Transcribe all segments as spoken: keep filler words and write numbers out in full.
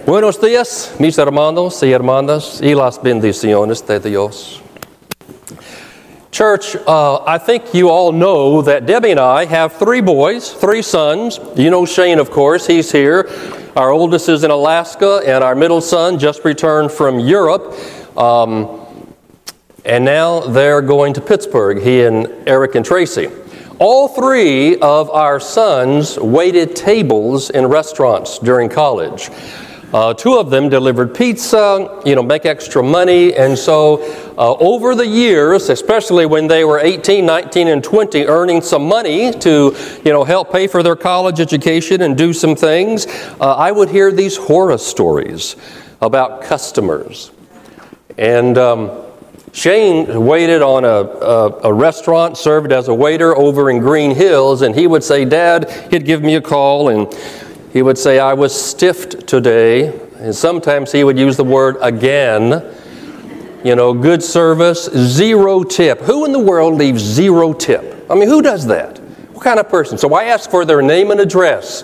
Buenos días, mis hermanos y hermanas, y las bendiciones de Dios. Church, uh, I think you all know that Debbie and I have three boys, three sons. You know Shane, of course. He's here. Our oldest is in Alaska, and our middle son just returned from Europe. Um, and now they're going to Pittsburgh, he and Eric and Tracy. All three of our sons waited tables in restaurants during college. Uh, two of them delivered pizza, you know, make extra money. And so uh, over the years, especially when they were eighteen, nineteen, and twenty, earning some money to, you know, help pay for their college education and do some things, uh, I would hear these horror stories about customers. And um, Shane waited on a, a, a restaurant, served as a waiter over in Green Hills, and he would say, Dad, he'd give me a call, and he would say, I was stiffed today, and sometimes he would use the word again. You know, good service, zero tip. Who in the world leaves zero tip? I mean, who does that? What kind of person? So I asked for their name and address.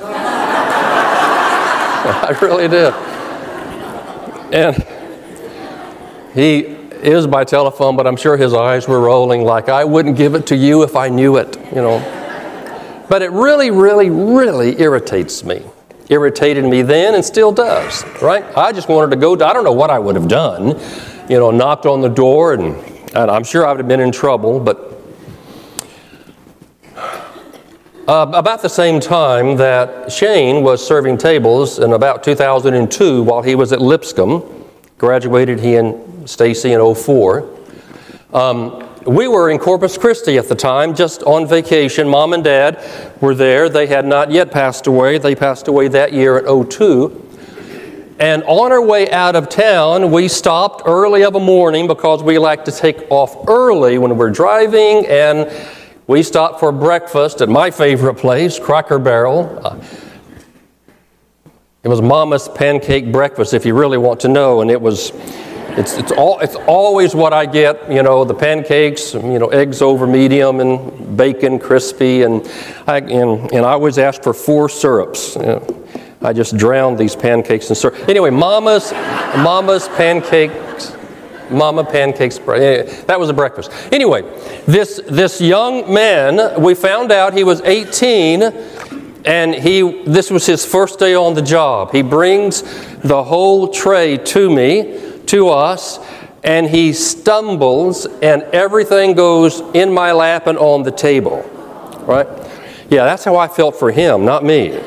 I really did. And he is by telephone, but I'm sure his eyes were rolling like, I wouldn't give it to you if I knew it, you know. But it really, really, really irritates me. Irritated me then and still does, right? I just wanted to go, I don't know what I would have done, you know, knocked on the door, and, and I'm sure I would have been in trouble, but uh, about the same time that Shane was serving tables in about two thousand two while he was at Lipscomb, graduated he and Stacy in oh four, um, we were in Corpus Christi at the time, just on vacation. Mom and Dad were there. They had not yet passed away. They passed away that year in oh two. And on our way out of town, we stopped early of a morning because we like to take off early when we're driving. And we stopped for breakfast at my favorite place, Cracker Barrel. Uh, it was Mama's pancake breakfast, if you really want to know. And it was... It's it's all it's always what I get, you know, the pancakes, you know, eggs over medium and bacon crispy, and I and, and I always ask for four syrups. You know, I just drown these pancakes in syrup. Anyway, Mama's Mama's pancakes, Mama pancakes. That was a breakfast. Anyway, this this young man, we found out he was eighteen, and he this was his first day on the job. He brings the whole tray to me. To us, and he stumbles, and everything goes in my lap and on the table, right? Yeah, that's how I felt for him, not me.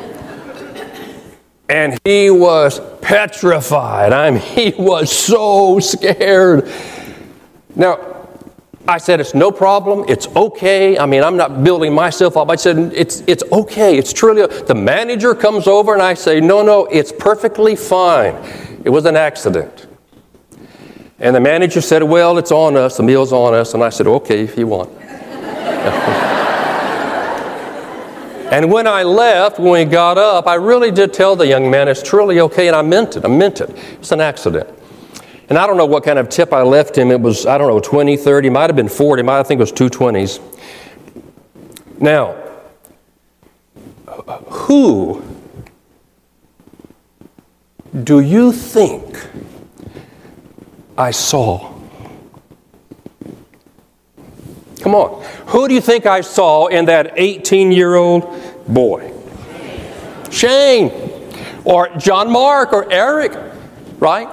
And he was petrified. I mean, he was so scared. Now, I said, it's no problem. It's okay. I mean, I'm not building myself up. I said, it's it's okay. It's truly. The manager comes over, and I say, no, no, it's perfectly fine. It was an accident. And the manager said, well, it's on us, the meal's on us. And I said, okay, if you want. And when I left, when we got up, I really did tell the young man, it's truly okay, and I meant it, I meant it. It's an accident. And I don't know what kind of tip I left him. It was, I don't know, twenty, thirty, might have been forty, might, I think it was two twenties. Now, who do you think I saw? Come on. Who do you think I saw in that eighteen-year-old boy? Shane. Or John Mark or Eric, right?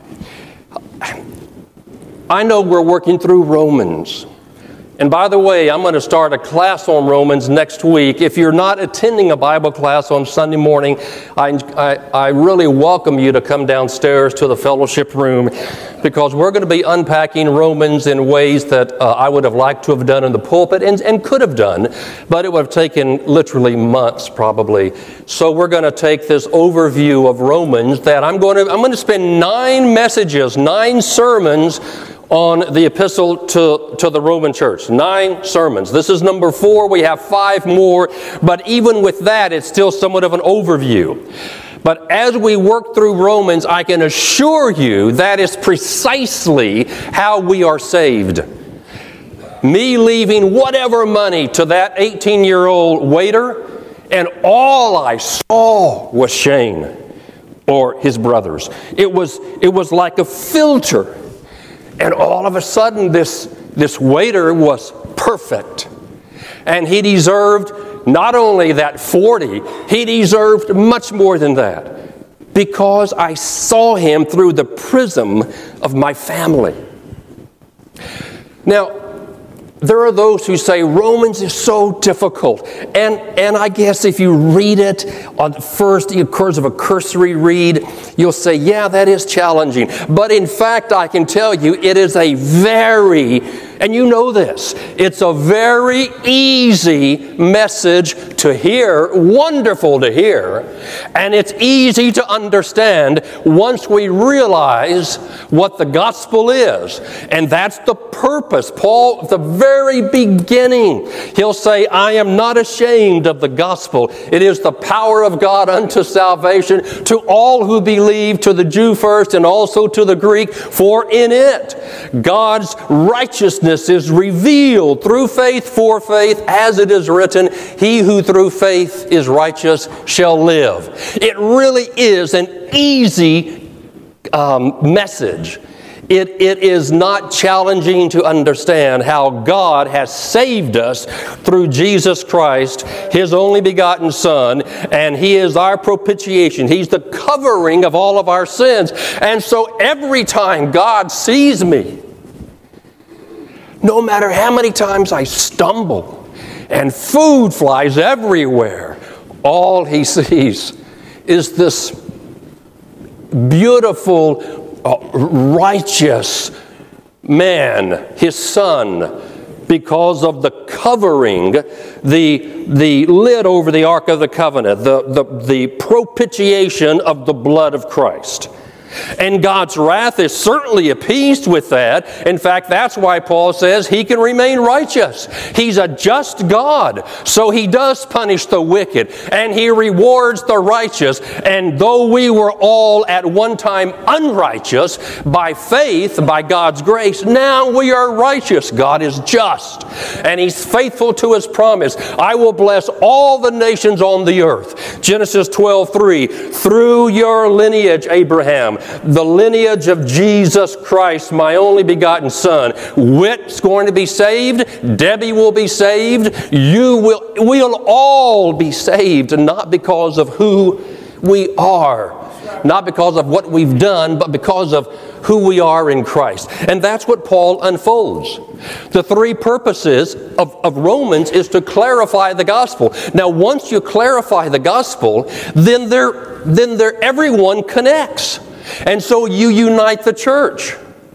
I know we're working through Romans. And by the way, I'm going to start a class on Romans next week. If you're not attending a Bible class on Sunday morning, I, I, I really welcome you to come downstairs to the fellowship room, because we're going to be unpacking Romans in ways that uh, I would have liked to have done in the pulpit and, and could have done, but it would have taken literally months probably. So we're going to take this overview of Romans that I'm going to, I'm going to spend nine messages, nine sermons on the epistle to, to the Roman church. Nine sermons. This is number four. We have five more. But even with that, it's still somewhat of an overview. But as we work through Romans, I can assure you that is precisely how we are saved. Me leaving whatever money to that eighteen-year-old waiter, and all I saw was Shane. or his brothers. It was, it was like a filter. And all of a sudden, this, this waiter was perfect. And he deserved not only that forty, he deserved much more than that, because I saw him through the prism of my family. Now, there are those who say Romans is so difficult. And, and I guess if you read it on first, in course of a cursory read, you'll say, yeah, that is challenging. But in fact, I can tell you, it is a very, and you know this, it's a very easy message to hear, wonderful to hear, and it's easy to understand once we realize what the gospel is. And that's the purpose. Paul, at the very beginning, he'll say, I am not ashamed of the gospel. It is the power of God unto salvation to all who believe, to the Jew first and also to the Greek, for in it God's righteousness is revealed through faith for faith, as it is written, he who through faith is righteous shall live. It really is an easy um, message. It, it is not challenging to understand how God has saved us through Jesus Christ, his only begotten Son, and he is our propitiation. He's the covering of all of our sins. And so every time God sees me, no matter how many times I stumble and food flies everywhere, all he sees is this beautiful, Uh, righteous man, his Son, because of the covering, the, the lid over the Ark of the Covenant, the, the, the propitiation of the blood of Christ. And God's wrath is certainly appeased with that. In fact, that's why Paul says he can remain righteous. He's a just God, so he does punish the wicked, and he rewards the righteous. And though we were all at one time unrighteous, by faith, by God's grace, now we are righteous. God is just, and he's faithful to his promise. I will bless all the nations on the earth. Genesis twelve three, through your lineage, Abraham, the lineage of Jesus Christ, my only begotten Son. Whit's going to be saved. Debbie will be saved. You will, we'll all be saved, not because of who we are, not because of what we've done, but because of who we are in Christ. And that's what Paul unfolds. The three purposes of, of Romans is to clarify the gospel. Now, once you clarify the gospel, then there, then there, everyone connects. And so you unite the church.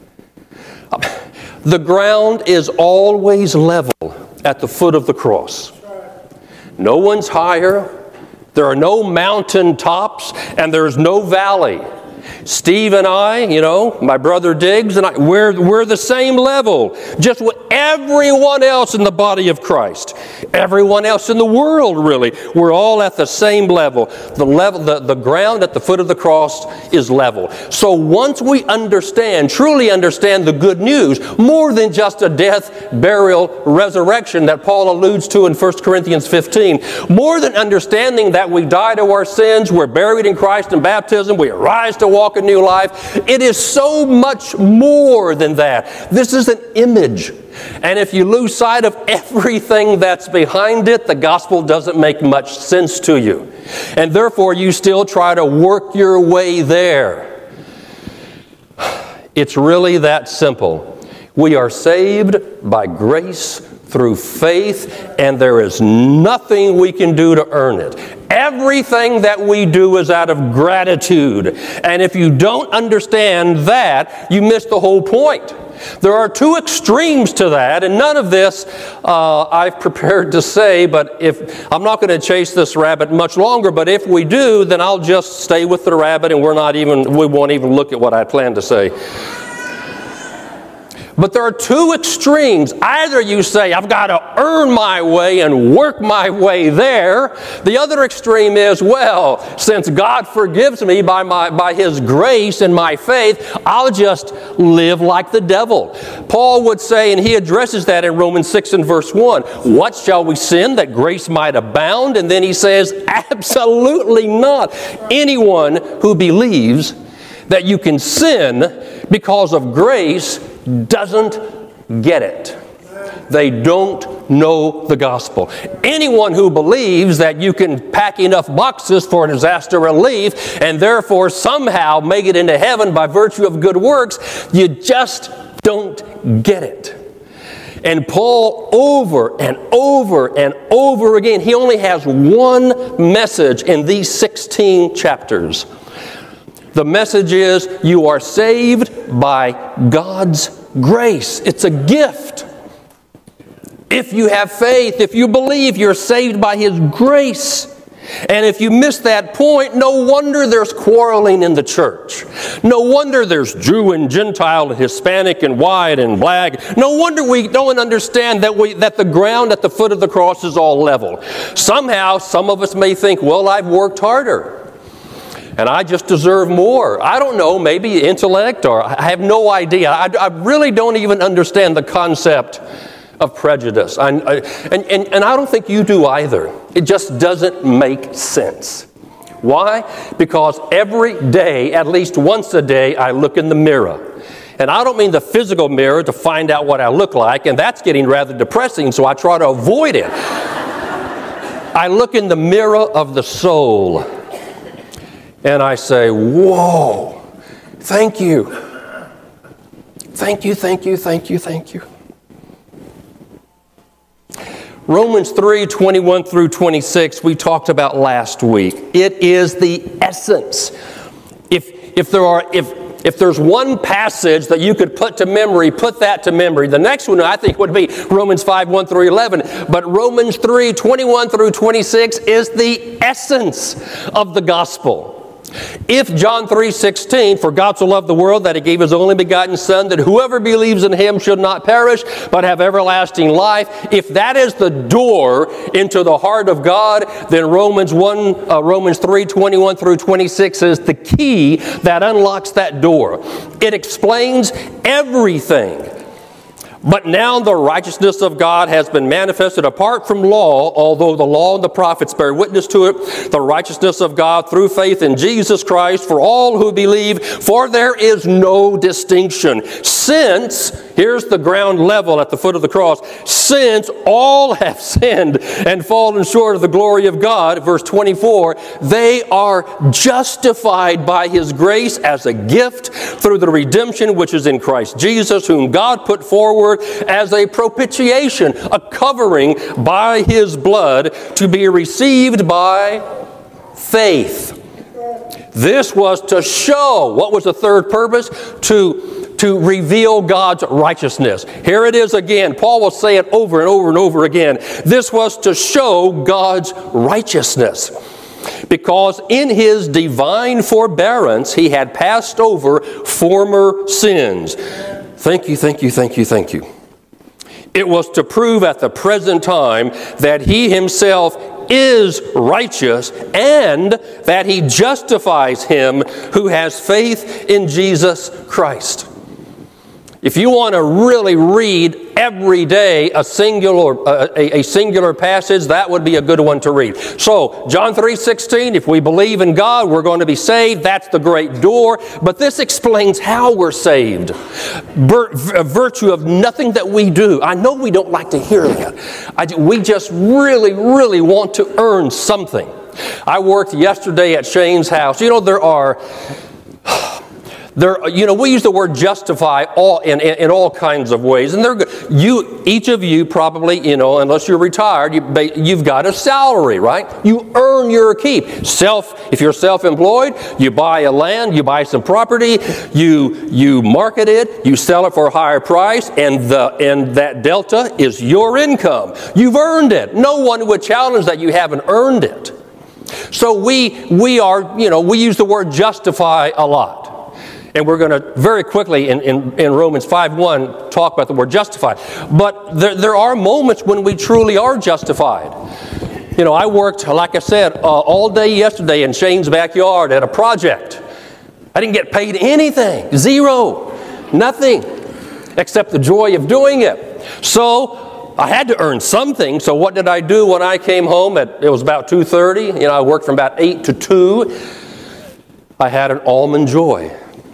The ground is always level at the foot of the cross. No one's higher. There are no mountain tops, and there's no valley. Steve and I, you know, my brother Diggs and I, we're, we're the same level, just with everyone else in the body of Christ. Everyone else in the world, really. We're all at the same level. The level, the, the ground at the foot of the cross is level. So once we understand, truly understand the good news, more than just a death, burial, resurrection that Paul alludes to in First Corinthians fifteen, more than understanding that we die to our sins, we're buried in Christ in baptism, we arise to walk a new life, it is so much more than that. This is an image. And if you lose sight of everything that's behind it, the gospel doesn't make much sense to you. And therefore, you still try to work your way there. It's really that simple. We are saved by grace through faith, and there is nothing we can do to earn it. Everything that we do is out of gratitude. And if you don't understand that, you miss the whole point. There are two extremes to that, and none of this uh, I've prepared to say, but if I'm not going to chase this rabbit much longer, but if we do, then I'll just stay with the rabbit and we're not even, we won't even look at what I plan to say. But there are two extremes. Either you say, I've got to earn my way and work my way there. The other extreme is, well, since God forgives me by, my, by His grace and my faith, I'll just live like the devil. Paul would say, and he addresses that in Romans six and verse one, what shall we sin that grace might abound? And then he says, absolutely not. Anyone who believes that you can sin because of grace doesn't get it. They don't know the gospel. Anyone who believes that you can pack enough boxes for disaster relief and therefore somehow make it into heaven by virtue of good works, you just don't get it. And Paul, over and over and over again, he only has one message in these sixteen chapters. The message is, you are saved by God's grace. It's a gift. If you have faith, if you believe, you're saved by His grace. And if you miss that point, no wonder there's quarreling in the church. No wonder there's Jew and Gentile and Hispanic and white and black. No wonder we don't understand that we that the ground at the foot of the cross is all level. Somehow, some of us may think, well, I've worked harder and I just deserve more. I don't know, maybe intellect, or I have no idea. I, I really don't even understand the concept of prejudice. I, I, and, and, and I don't think you do either. It just doesn't make sense. Why? Because every day, at least once a day, I look in the mirror. And I don't mean the physical mirror to find out what I look like, and that's getting rather depressing, so I try to avoid it. I look in the mirror of the soul, and I say, whoa, thank you. Thank you, thank you, thank you, thank you. Romans three, twenty-one through twenty-six, we talked about last week. It is the essence. If, if, there are, if, if there's one passage that you could put to memory, put that to memory. The next one, I think, would be Romans five, one through eleven. But Romans three, twenty-one through twenty-six is the essence of the gospel. If John three sixteen, for God so loved the world that He gave His only begotten Son, that whoever believes in Him should not perish, but have everlasting life, if that is the door into the heart of God, then Romans one, uh, Romans three, twenty-one through twenty-six is the key that unlocks that door. It explains everything. But now the righteousness of God has been manifested apart from law, although the law and the prophets bear witness to it, the righteousness of God through faith in Jesus Christ for all who believe, for there is no distinction. Since, here's the ground level at the foot of the cross, since all have sinned and fallen short of the glory of God, verse twenty-four, they are justified by His grace as a gift through the redemption which is in Christ Jesus, whom God put forward as a propitiation, a covering by His blood to be received by faith. This was to show, what was the third purpose? To, to reveal God's righteousness. Here it is again. Paul will say it over and over and over again. This was to show God's righteousness. Because in His divine forbearance, He had passed over former sins. Thank you, thank you, thank you, thank you. It was to prove at the present time that He Himself is righteous and that He justifies him who has faith in Jesus Christ. If you want to really read every day a singular uh, a, a singular passage, that would be a good one to read. So, John three sixteen, if we believe in God, we're going to be saved. That's the great door. But this explains how we're saved. Bir- a virtue of nothing that we do. I know we don't like to hear that. I, we just really, really want to earn something. I worked yesterday at Shane's house. You know, there are... There, you know, we use the word justify all in, in, in all kinds of ways, and they're good. You, each of you probably, you know, unless you're retired, you, you've got a salary, right? You earn your keep. Self, if you're self-employed, you buy a land, you buy some property, you you market it, you sell it for a higher price, and the and that delta is your income. You've earned it. No one would challenge that you haven't earned it. So we we are, you know, we use the word justify a lot. And we're going to very quickly in, in, in Romans five one talk about the word justified. But there, there are moments when we truly are justified. You know, I worked, like I said, uh, all day yesterday in Shane's backyard at a project. I didn't get paid anything. Zero. Nothing. Except the joy of doing it. So I had to earn something. So what did I do when I came home? At, it was about two thirty. You know, I worked from about eight to two. I had an Almond Joy.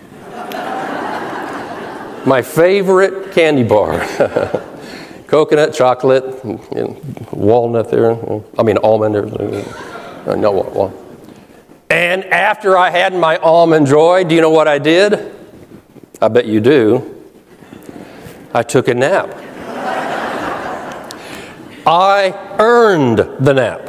My favorite candy bar. Coconut, chocolate, and walnut there. I mean almond. Uh, no, well. And after I had my Almond Joy, do you know what I did? I bet you do. I took a nap. I earned the nap.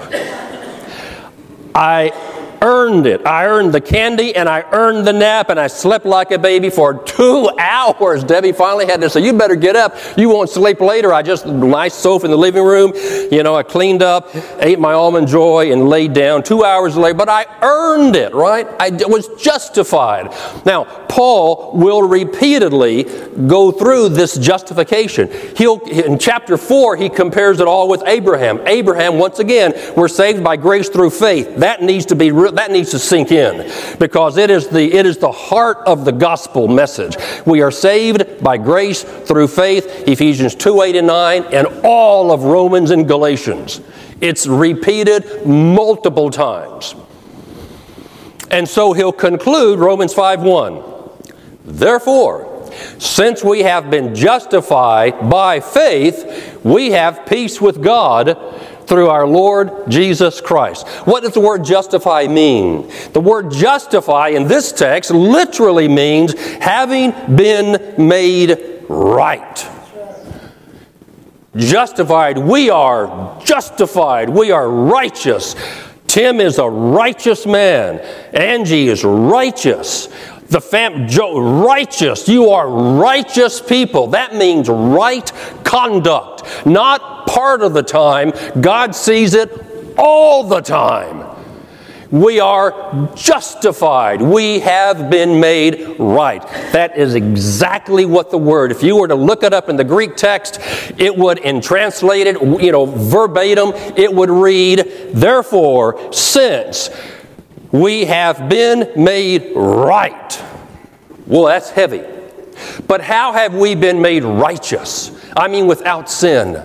I earned it. I earned the candy and I earned the nap, and I slept like a baby for two hours. Debbie finally had to say, you better get up. You won't sleep later. I just, nice sofa in the living room. You know, I cleaned up, ate my Almond Joy, and laid down two hours later. But I earned it, right? I was justified. Now, Paul will repeatedly go through this justification. He'll, in chapter four, he compares it all with Abraham. Abraham, once again, we're saved by grace through faith. That needs to be That needs to sink in, because it is the it is the heart of the gospel message. We are saved by grace through faith, Ephesians two, eight, and nine, and all of Romans and Galatians. It's repeated multiple times. And so he'll conclude Romans five one. Therefore, since we have been justified by faith, we have peace with God through our Lord Jesus Christ. What does the word justify mean? The word justify in this text literally means having been made right. Justified, we are justified, we are righteous. Tim is a righteous man. Angie is righteous. The fam, Joe, righteous. You are righteous people. That means right conduct. Not part of the time. God sees it all the time. We are justified. We have been made right. That is exactly what the word, if you were to look it up in the Greek text, it would, and translate it, you know, verbatim, it would read, therefore, since we have been made right. Well, that's heavy. But how have we been made righteous? I mean, without sin.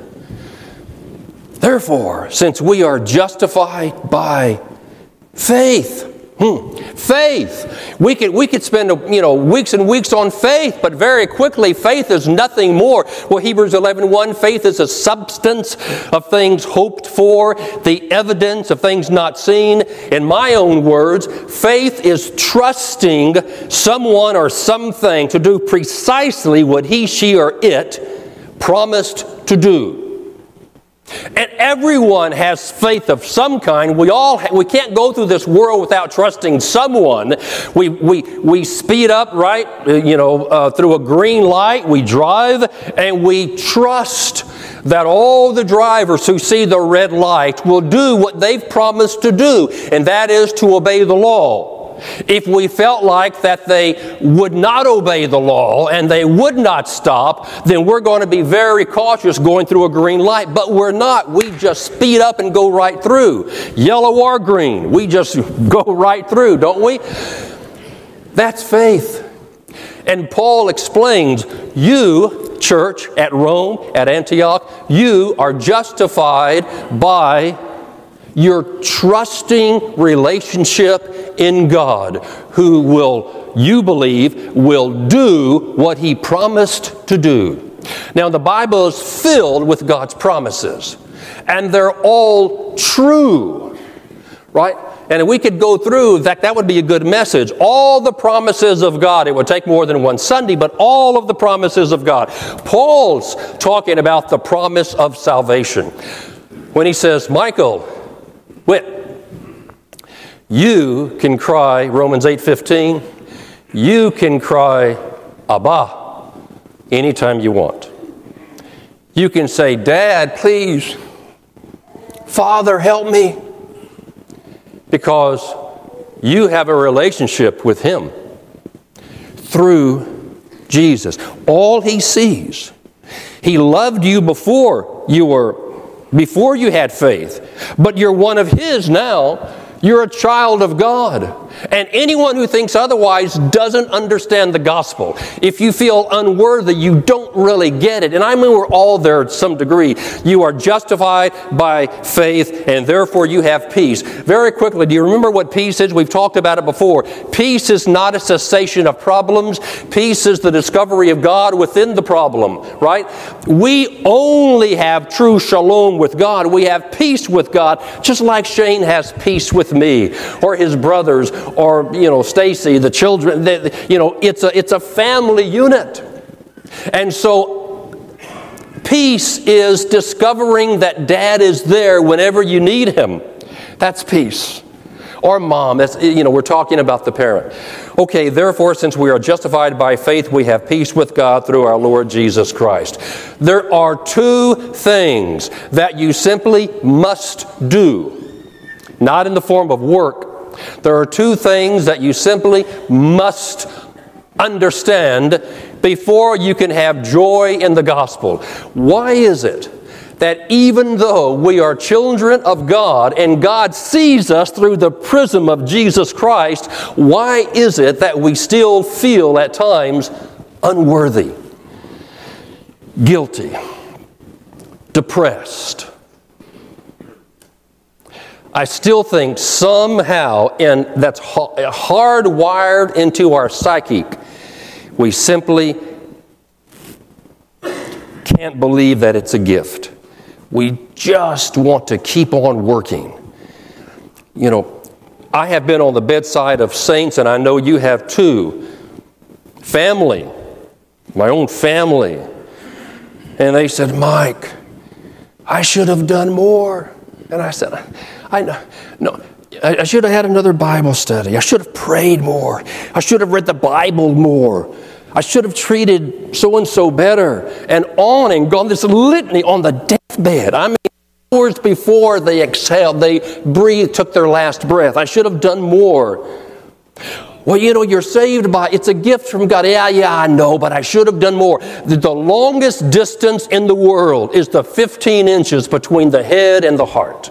Therefore, since we are justified by faith. Hmm. Faith. We could, we could spend you know, weeks and weeks on faith, but very quickly, faith is nothing more. Well, Hebrews eleven one, faith is a substance of things hoped for, the evidence of things not seen. In my own words, faith is trusting someone or something to do precisely what he, she, or it promised to do. And everyone has faith of some kind. We all ha- we can't go through this world without trusting someone. We we we speed up, right? Uh, you know, uh, through a green light, we drive, and we trust that all the drivers who see the red light will do what they've promised to do, and that is to obey the law. If we felt like that they would not obey the law and they would not stop, then we're going to be very cautious going through a green light. But we're not. We just speed up and go right through. Yellow or green, we just go right through, don't we? That's faith. And Paul explains, you, church, at Rome, at Antioch, you are justified by your trusting relationship in God, who will, you believe, will do what He promised to do. Now, the Bible is filled with God's promises, and they're all true, right? And we could go through, in fact, that would be a good message. All the promises of God. It would take more than one Sunday, but all of the promises of God. Paul's talking about the promise of salvation when he says, Michael, Whit, you can cry, Romans eight fifteen, you can cry, Abba, anytime you want. You can say, Dad, please, Father, help me, because you have a relationship with Him. through Jesus. All he sees. He loved you before you were, before you had faith, but you're one of his now. You're a child of God. And anyone who thinks otherwise doesn't understand the gospel. If you feel unworthy, you don't really get it. And I mean, we're all there to some degree. You are justified by faith, and therefore you have peace. Very quickly, do you remember what peace is? We've talked about it before. Peace is not a cessation of problems. Peace is the discovery of God within the problem, right? We only have true shalom with God. We have peace with God, just like Shane has peace with me, or his brothers, or, you know, Stacy, the children. They, you know, it's a, it's a family unit. And so peace is discovering that Dad is there whenever you need him. That's peace. Or Mom. That's, you know, we're talking about the parent. Okay, therefore, since we are justified by faith, we have peace with God through our Lord Jesus Christ. There are two things that you simply must do. Not in the form of work. There are two things that you simply must understand before you can have joy in the gospel. Why is it that even though we are children of God and God sees us through the prism of Jesus Christ, why is it that we still feel at times unworthy, guilty, depressed? I still think somehow, and that's hardwired into our psyche, we simply can't believe that it's a gift. We just want to keep on working. You know, I have been on the bedside of saints, and I know you have too. Family, my own family. And they said, Mike, I should have done more. And I said, I know, no, I should have had another Bible study. I should have prayed more. I should have read the Bible more. I should have treated so-and-so better. And on and gone, this litany on the deathbed. I mean, hours before they exhaled, they breathed, took their last breath. I should have done more. Well, you know, you're saved by, it's a gift from God. Yeah, yeah, I know, but I should have done more. The, the longest distance in the world is the fifteen inches between the head and the heart.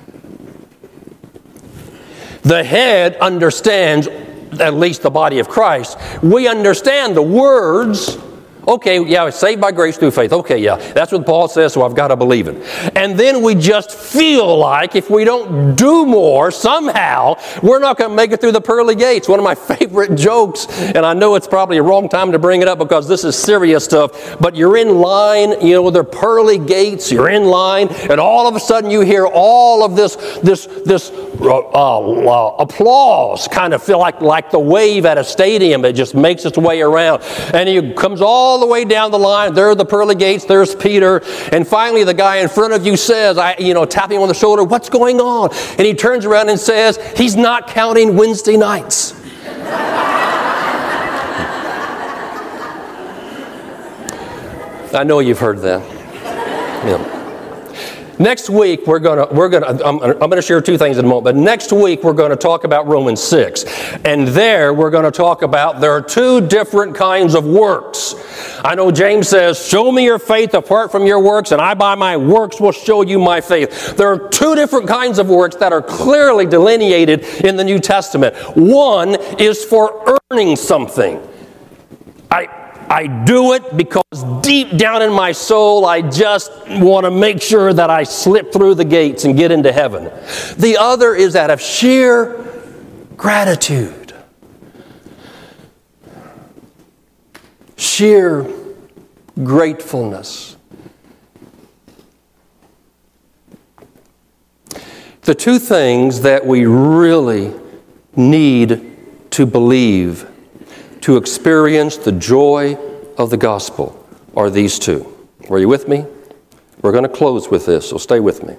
The head understands, at least the body of Christ, we understand the words. Okay, yeah, it's saved by grace through faith. Okay, yeah, that's what Paul says, so I've got to believe it. And then we just feel like if we don't do more, somehow, we're not going to make it through the pearly gates. One of my favorite jokes, and I know it's probably a wrong time to bring it up because this is serious stuff, but you're in line, you know, the pearly gates, you're in line, and all of a sudden you hear all of this, this, this uh, uh, applause kind of feel like, like the wave at a stadium. It just makes its way around. And he comes all the way down the line. There are the pearly gates. There's Peter. And finally, the guy in front of you says, I, you know, tapping him on the shoulder, what's going on? And he turns around and says, he's not counting Wednesday nights. I know you've heard that. Yeah. Next week, we're going to, we're going to, I'm, I'm going to share two things in a moment, but next week we're going to talk about Romans six. And there we're going to talk about there are two different kinds of works. I know James says, show me your faith apart from your works, and I by my works will show you my faith. There are two different kinds of works that are clearly delineated in the New Testament. One is for earning something. I I do it because deep down in my soul, I just want to make sure that I slip through the gates and get into heaven. The other is out of sheer gratitude. Sheer gratefulness. The two things that we really need to believe to experience the joy of the gospel are these two. Are you with me? We're going to close with this, so stay with me.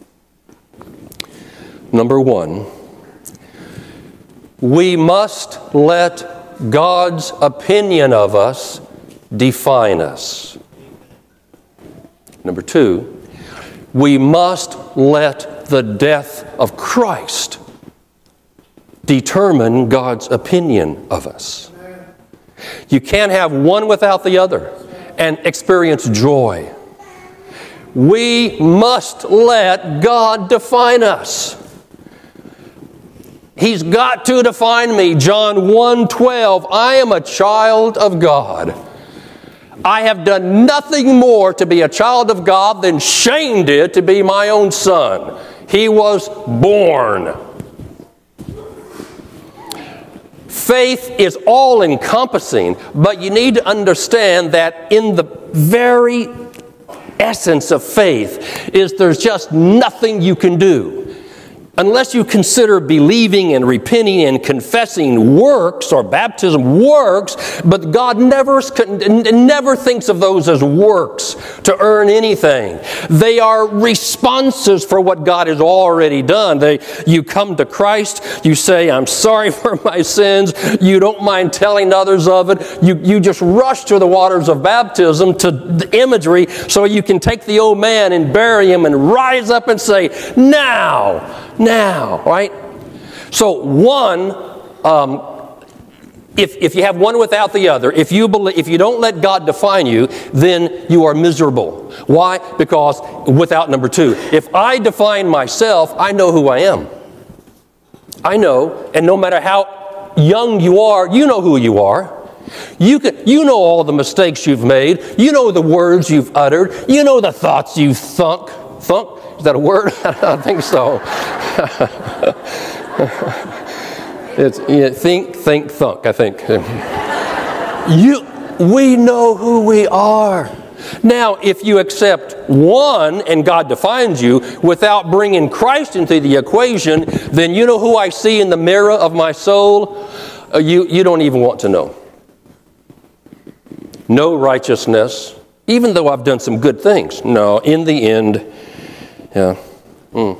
Number one, we must let God's opinion of us define us. Number two, we must let the death of Christ determine God's opinion of us. You can't have one without the other and experience joy. We must let God define us. He's got to define me. John one twelve, I am a child of God. I have done nothing more to be a child of God than Shane did to be my own son. He was born. Faith is all-encompassing, but you need to understand that in the very essence of faith is there's just nothing you can do. Unless you consider believing and repenting and confessing works or baptism works, but God never, never thinks of those as works to earn anything. They are responses for what God has already done. They, you come to Christ, you say, I'm sorry for my sins, you don't mind telling others of it, you, you just rush to the waters of baptism, to the imagery, so you can take the old man and bury him and rise up and say, now, now, right? So one, um, if, if you have one without the other, if you, believe, if you don't let God define you, then you are miserable. Why? Because without number two. If I define myself, I know who I am. I know, and no matter how young you are, you know who you are. You can, you know all the mistakes you've made. You know the words you've uttered. You know the thoughts you've thunk. Thunk? Is that a word? I don't think so. It's yeah, think, think, thunk, I think. You, we know who we are. Now, if you accept one and God defines you without bringing Christ into the equation, then you know who I see in the mirror of my soul? Uh, you, you don't even want to know. No righteousness, even though I've done some good things. No, in the end, yeah. Mm.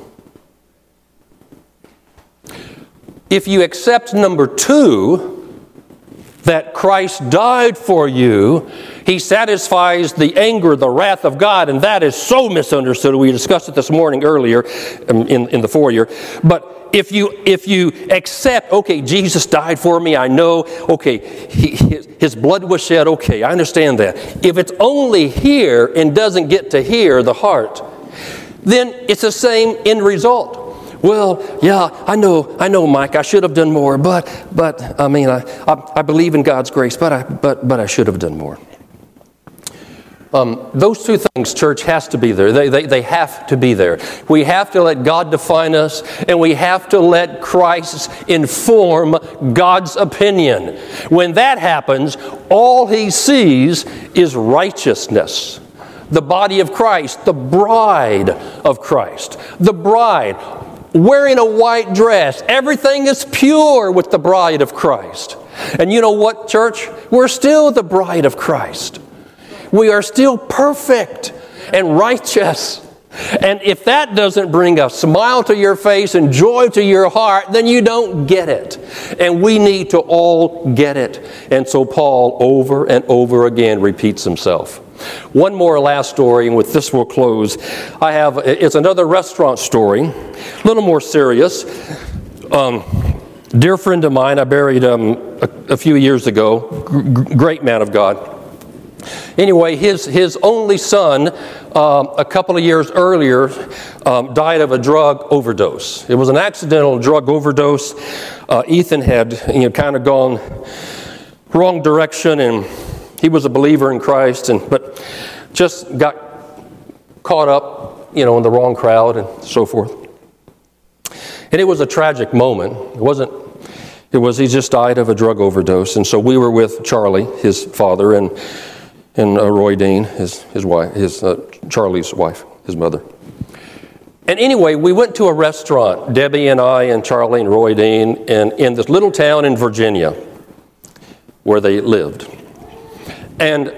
If you accept number two, that Christ died for you, He satisfies the anger, the wrath of God, and that is so misunderstood. We discussed it this morning earlier in, in the foyer. But if you if you accept, okay, Jesus died for me, I know, okay, he, his, his blood was shed, okay, I understand that. If it's only here and doesn't get to here, the heart, then it's the same end result. Well, yeah, I know, I know, Mike, I should have done more, but, but I mean, I, I, I believe in God's grace, but I, but, but I should have done more. Um, those two things, church, has to be there. They, they, they have to be there. We have to let God define us, and we have to let Christ inform God's opinion. When that happens, all He sees is righteousness. The body of Christ, the bride of Christ, the bride, wearing a white dress. Everything is pure with the bride of Christ. And you know what, church? We're still the bride of Christ. We are still perfect and righteous. And if that doesn't bring a smile to your face and joy to your heart, then you don't get it. And we need to all get it. And so Paul over and over again repeats himself. One more last story, and with this we'll close. I have, it's another restaurant story, a little more serious. Um, dear friend of mine, I buried um, a, a few years ago, g- great man of God. Anyway, his, his only son, um, a couple of years earlier, um, died of a drug overdose. It was an accidental drug overdose. Uh, Ethan had you know, kind of gone wrong direction, and he was a believer in Christ, and but just got caught up, you know, in the wrong crowd and so forth. And it was a tragic moment. It wasn't. It was he just died of a drug overdose, and so we were with Charlie, his father, and and uh, Roy Dean, his his wife, his uh, Charlie's wife, his mother. And anyway, we went to a restaurant, Debbie and I and Charlie and Roy Dean, and in this little town in Virginia, where they lived. And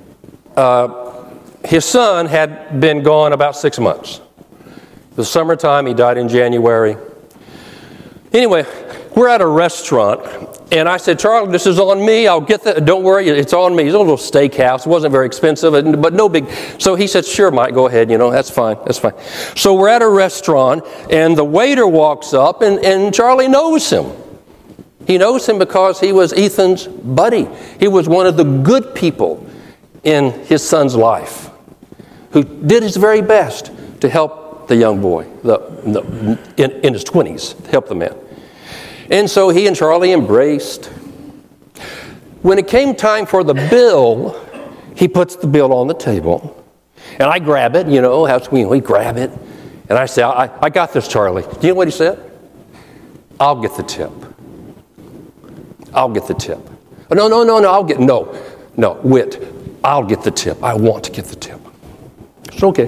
uh, his son had been gone about six months. It was summertime. He died in January. Anyway, we're at a restaurant, and I said, Charlie, this is on me. I'll get that. Don't worry, it's on me. It's a little steakhouse. It wasn't very expensive, but no big. So he said, sure, Mike, go ahead. You know, that's fine. That's fine. So we're at a restaurant, and the waiter walks up, and, and Charlie knows him. He knows him because he was Ethan's buddy. He was one of the good people in his son's life who did his very best to help the young boy the, the, in, in his twenties, to help the man. And so he and Charlie embraced. When it came time for the bill, he puts the bill on the table. And I grab it, you know, how we, we grab it. And I say, I, I got this, Charlie. Do you know what he said? I'll get the tip. I'll get the tip. Oh, no, no, no, no, I'll get, no, no, Whit, I'll get the tip. I want to get the tip. It's okay.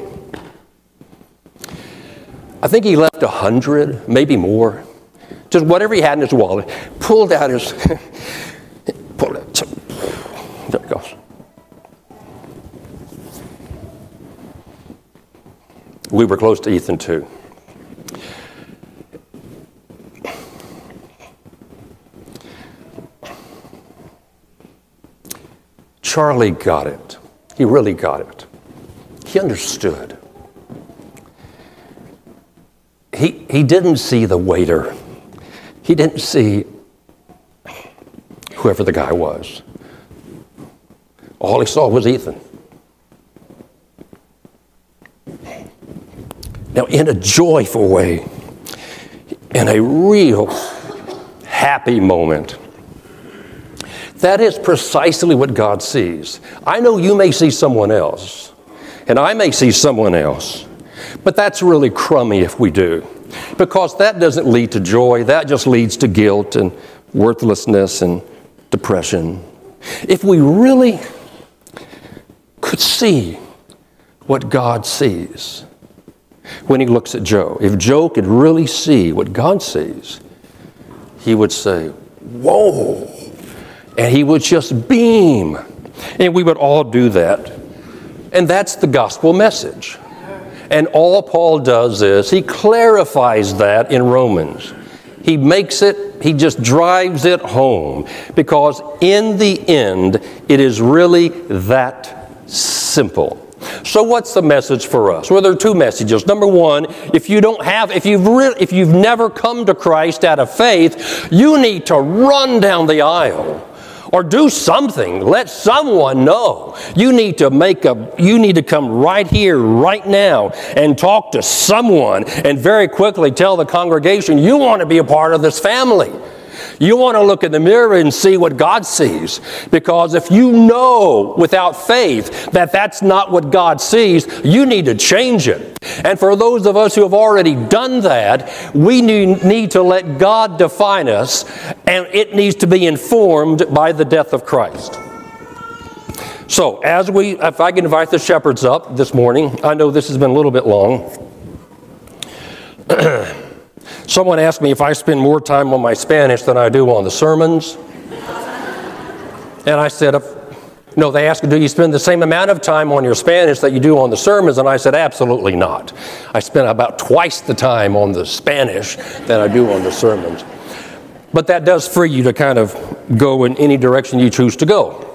I think he left a hundred, maybe more. Just whatever he had in his wallet. Pulled out his, pulled out, there it goes. We were close to Ethan too. Charlie got it. He really got it. He understood. He, he didn't see the waiter. He didn't see whoever the guy was. All he saw was Ethan. Now, in a joyful way, in a real happy moment, that is precisely what God sees. I know you may see someone else, and I may see someone else, but that's really crummy if we do, because that doesn't lead to joy. That just leads to guilt and worthlessness and depression. If we really could see what God sees when he looks at Joe, if Joe could really see what God sees, he would say, whoa. And he would just beam. And we would all do that. And that's the gospel message. And all Paul does is he clarifies that in Romans. He makes it, he just drives it home. Because in the end, it is really that simple. So what's the message for us? Well, there are two messages. Number one, if you don't have, if you've re- if you've never come to Christ out of faith, you need to run down the aisle. Or do something. Let someone know. You need to make a, you need to come right here, right now, and talk to someone and very quickly tell the congregation you want to be a part of this family. You want to look in the mirror and see what God sees. Because if you know without faith that that's not what God sees, you need to change it. And for those of us who have already done that, we need to let God define us, and it needs to be informed by the death of Christ. So, as we, if I can invite the shepherds up this morning, I know this has been a little bit long. Someone asked me if I spend more time on my Spanish than I do on the sermons. And I said, if, no, they asked, do you spend the same amount of time on your Spanish that you do on the sermons? And I said, absolutely not. I spend about twice the time on the Spanish than I do on the sermons. But that does free you to kind of go in any direction you choose to go.